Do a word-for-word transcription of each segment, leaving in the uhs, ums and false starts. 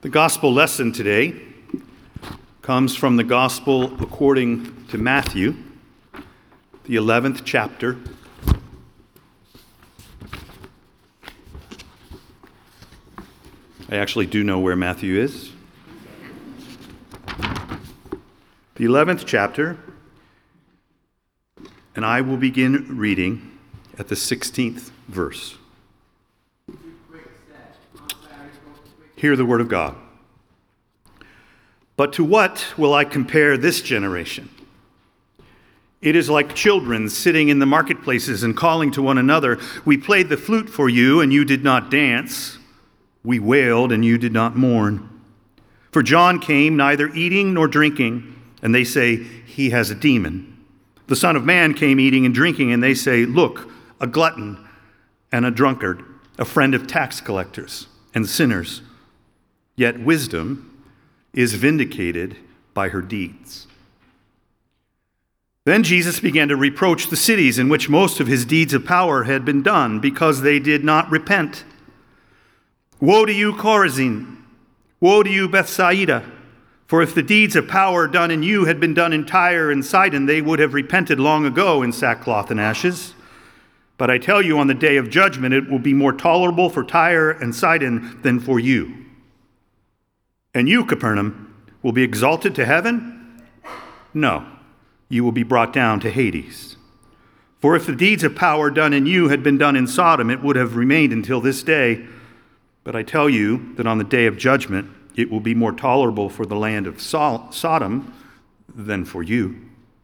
The gospel lesson today comes from the gospel according to Matthew, the eleventh chapter. I actually do know where Matthew is. The eleventh chapter, and I will begin reading at the sixteenth verse. Hear the word of God. But to what will I compare this generation? It is like children sitting in the marketplaces and calling to one another, "We played the flute for you, and you did not dance. We wailed, and you did not mourn." For John came neither eating nor drinking, and they say, "He has a demon." The Son of Man came eating and drinking, and they say, "Look, a glutton and a drunkard, a friend of tax collectors and sinners." Yet wisdom is vindicated by her deeds. Then Jesus began to reproach the cities in which most of his deeds of power had been done, because they did not repent. "Woe to you, Chorazin! Woe to you, Bethsaida! For if the deeds of power done in you had been done in Tyre and Sidon, they would have repented long ago in sackcloth and ashes. But I tell you, on the day of judgment, it will be more tolerable for Tyre and Sidon than for you. And you, Capernaum, will be exalted to heaven? No, you will be brought down to Hades. For if the deeds of power done in you had been done in Sodom, it would have remained until this day. But I tell you that on the day of judgment, it will be more tolerable for the land of Sodom than for you."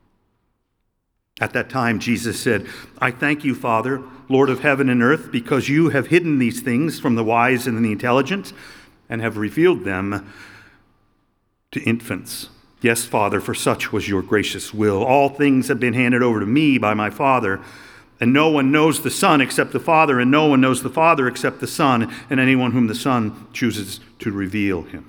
At that time, Jesus said, "I thank you, Father, Lord of heaven and earth, because you have hidden these things from the wise and the intelligent, and have revealed them to infants. Yes, Father, for such was your gracious will. All things have been handed over to me by my Father, and no one knows the Son except the Father, and no one knows the Father except the Son, and anyone whom the Son chooses to reveal him.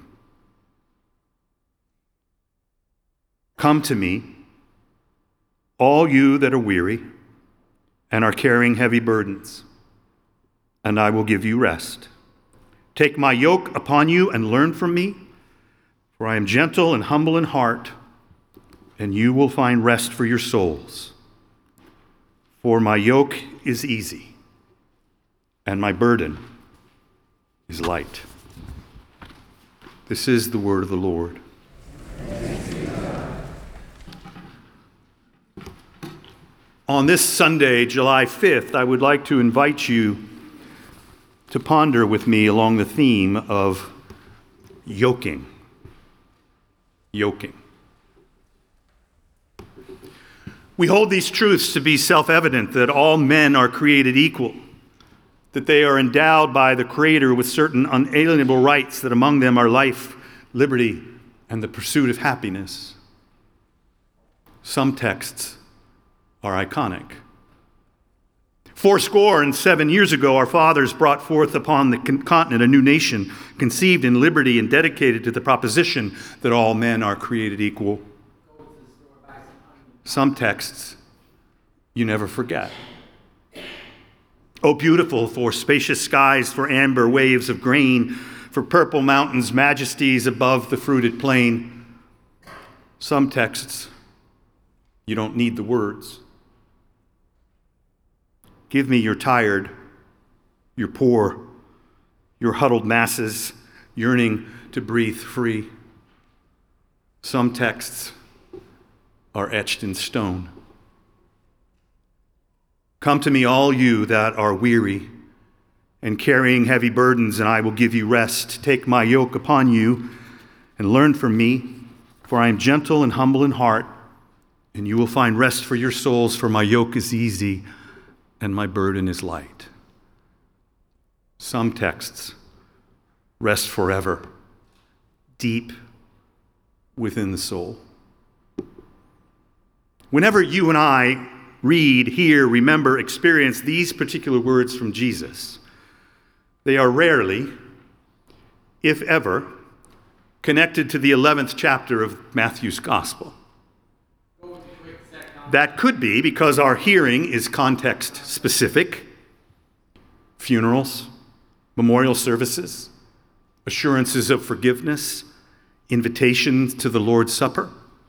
Come to me, all you that are weary and are carrying heavy burdens, and I will give you rest. Take my yoke upon you and learn from me, for I am gentle and humble in heart, and you will find rest for your souls. For my yoke is easy, and my burden is light." This is the word of the Lord. On this Sunday, July fifth, I would like to invite you to ponder with me along the theme of yoking. Yoking. We hold these truths to be self-evident, that all men are created equal, that they are endowed by the Creator with certain unalienable rights, that among them are life, liberty, and the pursuit of happiness. Some texts are iconic. Fourscore and seven years ago, our fathers brought forth upon the continent a new nation, conceived in liberty and dedicated to the proposition that all men are created equal. Some texts you never forget. "Oh, beautiful for spacious skies, for amber waves of grain, for purple mountains, majesties above the fruited plain." Some texts you don't need the words. "Give me your tired, your poor, your huddled masses, yearning to breathe free." Some texts are etched in stone. "Come to me, all you that are weary and carrying heavy burdens, and I will give you rest. Take my yoke upon you and learn from me, for I am gentle and humble in heart, and you will find rest for your souls, for my yoke is easy and my burden is light." Some texts rest forever, deep within the soul. Whenever you and I read, hear, remember, experience these particular words from Jesus, they are rarely, if ever, connected to the eleventh chapter of Matthew's Gospel. That could be because our hearing is context specific. Funerals, memorial services, assurances of forgiveness, invitations to the Lord's Supper.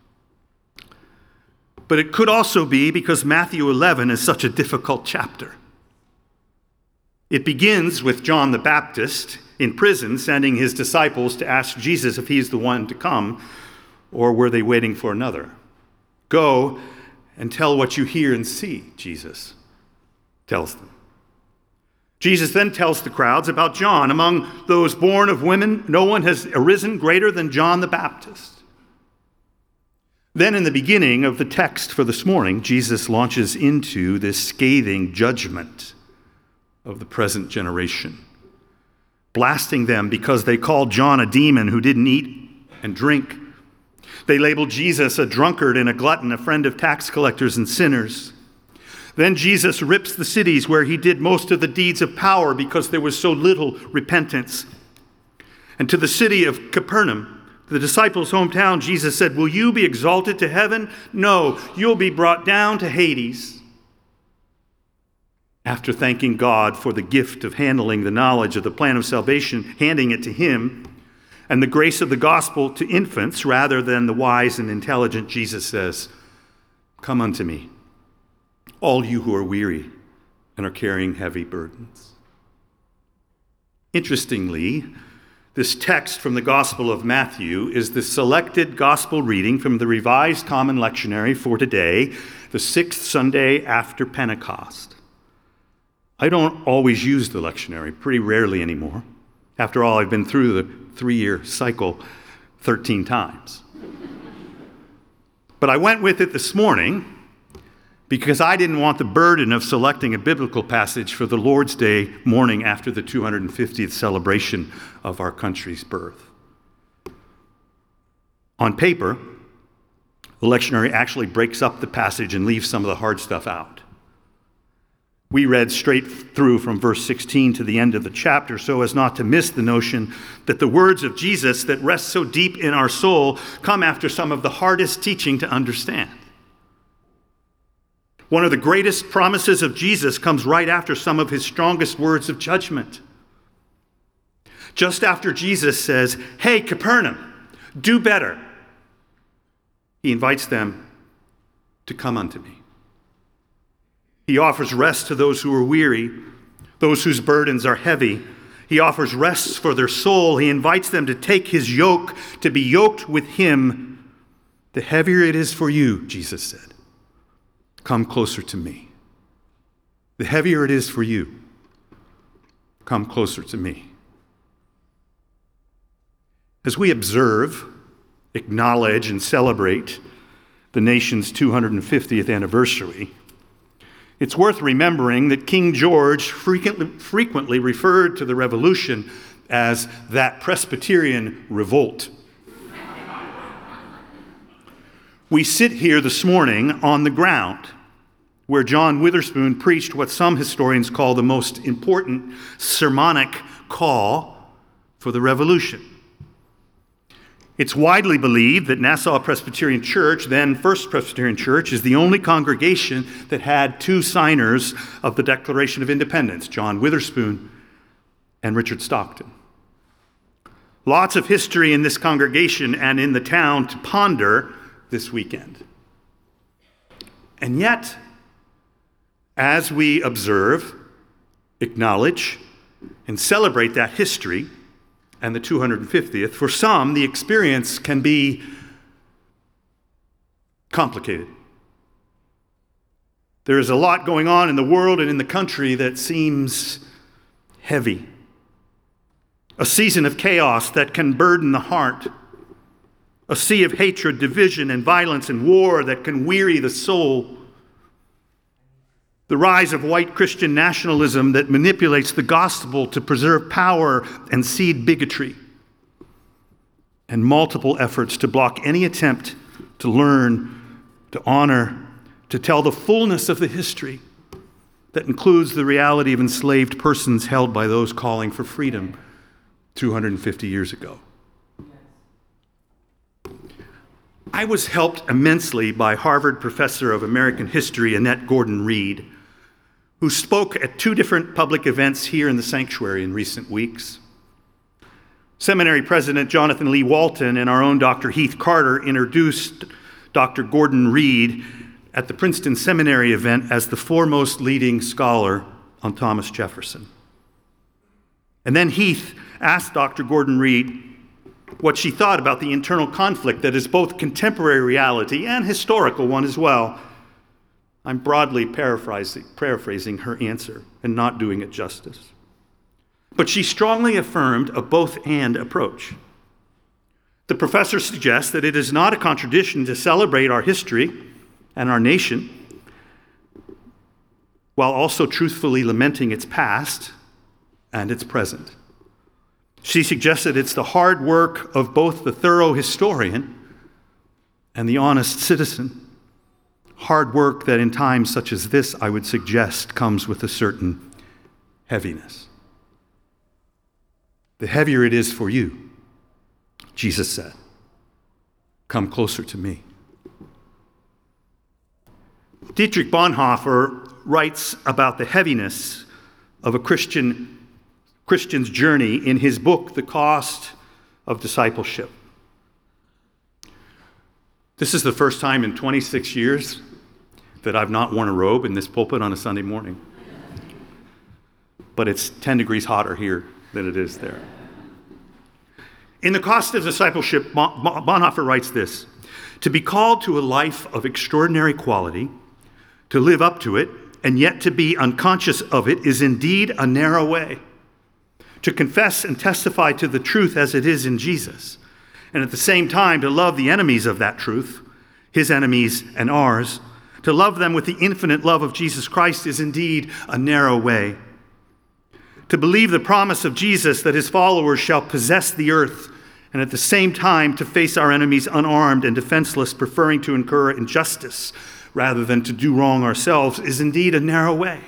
But it could also be because Matthew eleven is such a difficult chapter. It begins with John the Baptist in prison sending his disciples to ask Jesus if he's the one to come, or were they waiting for another? Go and tell what you hear and see, Jesus tells them. Jesus then tells the crowds about John. Among those born of women, no one has arisen greater than John the Baptist. Then in the beginning of the text for this morning, Jesus launches into this scathing judgment of the present generation, blasting them because they called John a demon who didn't eat and drink. They labeled Jesus a drunkard and a glutton, a friend of tax collectors and sinners. Then Jesus rips the cities where he did most of the deeds of power because there was so little repentance. And to the city of Capernaum, the disciples' hometown, Jesus said, "Will you be exalted to heaven? No, you'll be brought down to Hades." After thanking God for the gift of handling the knowledge of the plan of salvation, handing it to him, and the grace of the gospel to infants rather than the wise and intelligent, Jesus says, "Come unto me, all you who are weary and are carrying heavy burdens." Interestingly, this text from the Gospel of Matthew is the selected gospel reading from the Revised Common Lectionary for today, the sixth Sunday after Pentecost. I don't always use the lectionary, pretty rarely anymore. After all, I've been through the three-year cycle thirteen times. But I went with it this morning because I didn't want the burden of selecting a biblical passage for the Lord's Day morning after the two hundred fiftieth celebration of our country's birth. On paper, the lectionary actually breaks up the passage and leaves some of the hard stuff out. We read straight through from verse sixteen to the end of the chapter so as not to miss the notion that the words of Jesus that rest so deep in our soul come after some of the hardest teaching to understand. One of the greatest promises of Jesus comes right after some of his strongest words of judgment. Just after Jesus says, "Hey, Capernaum, do better," he invites them to come unto me. He offers rest to those who are weary, those whose burdens are heavy. He offers rest for their soul. He invites them to take his yoke, to be yoked with him. "The heavier it is for you," Jesus said, "come closer to me. The heavier it is for you, come closer to me." As we observe, acknowledge, and celebrate the nation's two hundred fiftieth anniversary, it's worth remembering that King George frequently, frequently referred to the revolution as that Presbyterian revolt. We sit here this morning on the ground where John Witherspoon preached what some historians call the most important sermonic call for the revolution. It's widely believed that Nassau Presbyterian Church, then First Presbyterian Church, is the only congregation that had two signers of the Declaration of Independence, John Witherspoon and Richard Stockton. Lots of history in this congregation and in the town to ponder this weekend. And yet, as we observe, acknowledge, and celebrate that history, and the two hundred fiftieth, for some, the experience can be complicated. There is a lot going on in the world and in the country that seems heavy. A season of chaos that can burden the heart. A sea of hatred, division, and violence and war that can weary the soul. The rise of white Christian nationalism that manipulates the gospel to preserve power and seed bigotry. And multiple efforts to block any attempt to learn, to honor, to tell the fullness of the history that includes the reality of enslaved persons held by those calling for freedom two hundred fifty years ago. I was helped immensely by Harvard professor of American history, Annette Gordon-Reed, who spoke at two different public events here in the sanctuary in recent weeks. Seminary President Jonathan Lee Walton and our own Doctor Heath Carter introduced Doctor Gordon Reed at the Princeton Seminary event as the foremost leading scholar on Thomas Jefferson. And then Heath asked Doctor Gordon Reed what she thought about the internal conflict that is both contemporary reality and historical one as well. I'm broadly paraphrasing, paraphrasing her answer and not doing it justice. But she strongly affirmed a both-and approach. The professor suggests that it is not a contradiction to celebrate our history and our nation while also truthfully lamenting its past and its present. She suggests that it's the hard work of both the thorough historian and the honest citizen. Hard work that in times such as this, I would suggest, comes with a certain heaviness. The heavier it is for you, Jesus said, come closer to me. Dietrich Bonhoeffer writes about the heaviness of a Christian Christian's journey in his book, The Cost of Discipleship. This is the first time in twenty-six years that I've not worn a robe in this pulpit on a Sunday morning. But it's ten degrees hotter here than it is there. In The Cost of Discipleship, Bonhoeffer writes this: to be called to a life of extraordinary quality, to live up to it, and yet to be unconscious of it is indeed a narrow way. To confess and testify to the truth as it is in Jesus, and at the same time to love the enemies of that truth, his enemies and ours, to love them with the infinite love of Jesus Christ is indeed a narrow way. To believe the promise of Jesus that his followers shall possess the earth, and at the same time to face our enemies unarmed and defenseless, preferring to incur injustice rather than to do wrong ourselves, is indeed a narrow way.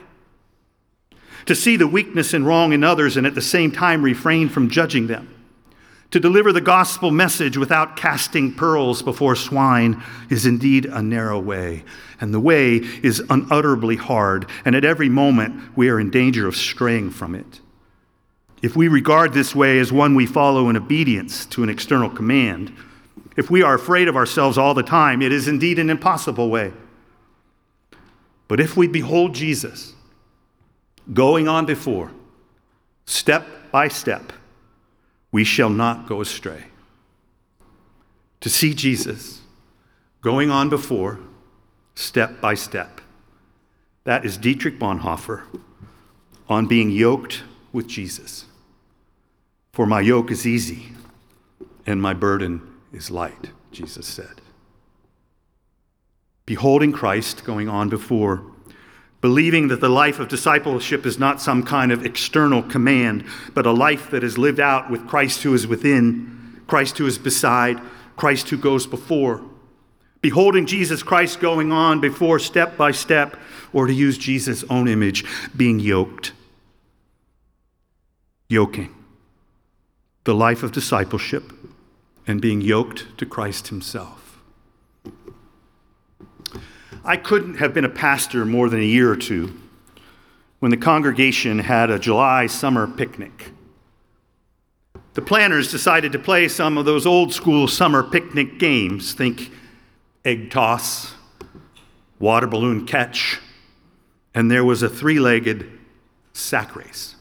To see the weakness and wrong in others and at the same time refrain from judging them. To deliver the gospel message without casting pearls before swine is indeed a narrow way. And the way is unutterably hard, and at every moment we are in danger of straying from it. If we regard this way as one we follow in obedience to an external command, if we are afraid of ourselves all the time, it is indeed an impossible way. But if we behold Jesus, going on before, step by step, we shall not go astray. To see Jesus going on before, step by step. That is Dietrich Bonhoeffer on being yoked with Jesus. For my yoke is easy and my burden is light, Jesus said. Beholding Christ going on before, believing that the life of discipleship is not some kind of external command, but a life that is lived out with Christ who is within, Christ who is beside, Christ who goes before. Beholding Jesus Christ going on before step by step, or to use Jesus' own image, being yoked. Yoking. The life of discipleship and being yoked to Christ himself. I couldn't have been a pastor more than a year or two when the congregation had a July summer picnic. The planners decided to play some of those old school summer picnic games. Think egg toss, water balloon catch, and there was a three-legged sack race.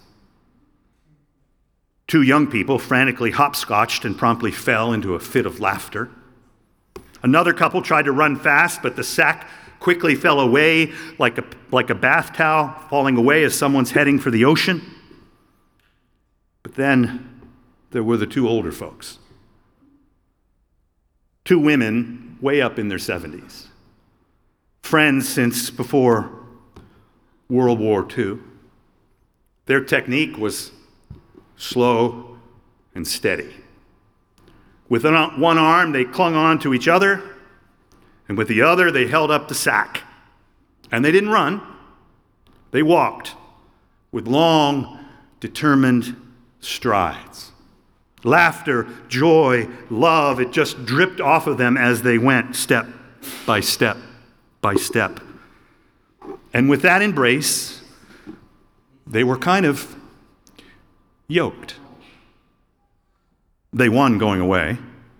Two young people frantically hopscotched and promptly fell into a fit of laughter. Another couple tried to run fast, but the sack quickly fell away like a, like a bath towel falling away as someone's heading for the ocean. But then there were the two older folks. Two women way up in their seventies. Friends since before World War Two. Their technique was slow and steady. With one arm, they clung on to each other, and with the other, they held up the sack. And they didn't run. They walked with long, determined strides. Laughter, joy, love, it just dripped off of them as they went step by step by step. And with that embrace, they were kind of yoked. They won going away.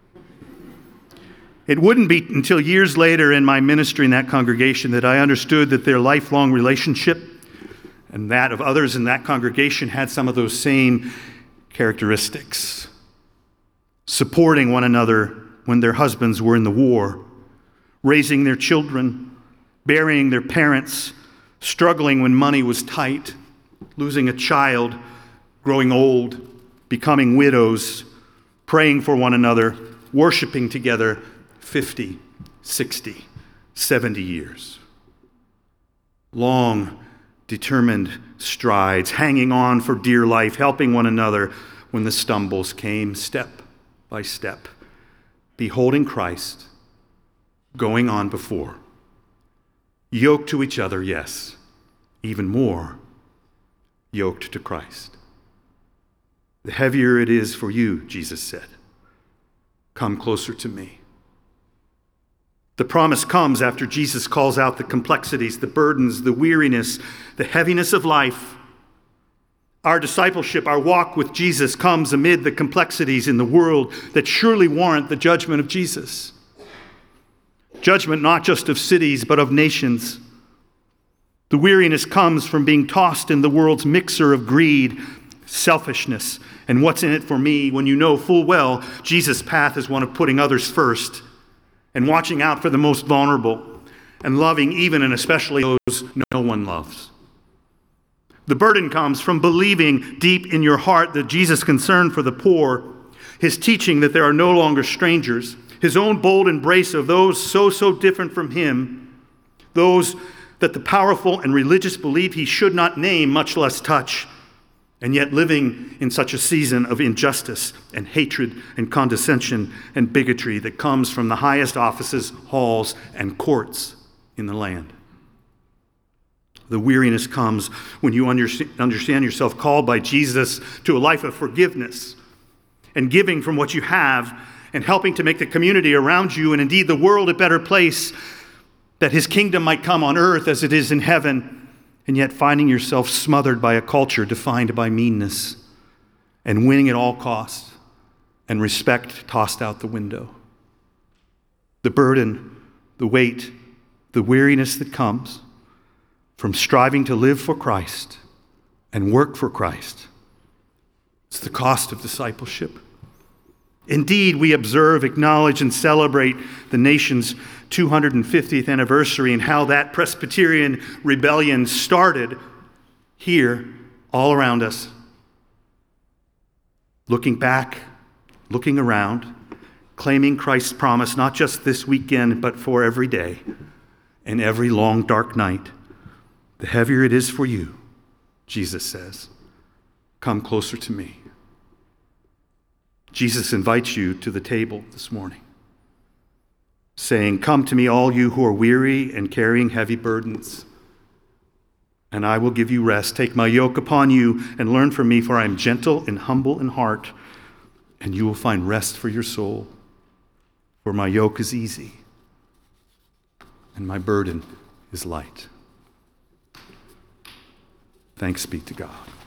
It wouldn't be until years later in my ministry in that congregation that I understood that their lifelong relationship and that of others in that congregation had some of those same characteristics. Supporting one another when their husbands were in the war, raising their children, burying their parents, struggling when money was tight, losing a child, growing old, becoming widows, praying for one another, worshiping together fifty, sixty, seventy years. Long, determined strides, hanging on for dear life, helping one another when the stumbles came step by step, beholding Christ, going on before. Yoked to each other, yes, even more, yoked to Christ. The heavier it is for you, Jesus said, come closer to me. The promise comes after Jesus calls out the complexities, the burdens, the weariness, the heaviness of life. Our discipleship, our walk with Jesus comes amid the complexities in the world that surely warrant the judgment of Jesus. Judgment not just of cities, but of nations. The weariness comes from being tossed in the world's mixer of greed, selfishness, and what's in it for me when you know full well Jesus' path is one of putting others first and watching out for the most vulnerable and loving even and especially those no one loves. The burden comes from believing deep in your heart that Jesus' concern for the poor, his teaching that there are no longer strangers, his own bold embrace of those so, so different from him, those that the powerful and religious believe he should not name, much less touch, and yet living in such a season of injustice and hatred and condescension and bigotry that comes from the highest offices, halls, and courts in the land. The weariness comes when you understand yourself called by Jesus to a life of forgiveness and giving from what you have and helping to make the community around you and indeed the world a better place, that his kingdom might come on earth as it is in heaven, and yet finding yourself smothered by a culture defined by meanness and winning at all costs and respect tossed out the window. The burden, the weight, the weariness that comes from striving to live for Christ and work for Christ. It's the cost of discipleship. Indeed, we observe, acknowledge, and celebrate the nation's two hundred fiftieth anniversary and how that Presbyterian rebellion started here, all around us. Looking back, looking around, claiming Christ's promise, not just this weekend, but for every day and every long, dark night. The heavier it is for you, Jesus says, come closer to me. Jesus invites you to the table this morning, saying, come to me, all you who are weary and carrying heavy burdens, and I will give you rest. Take my yoke upon you and learn from me, for I am gentle and humble in heart, and you will find rest for your soul. For my yoke is easy, and my burden is light. Thanks be to God.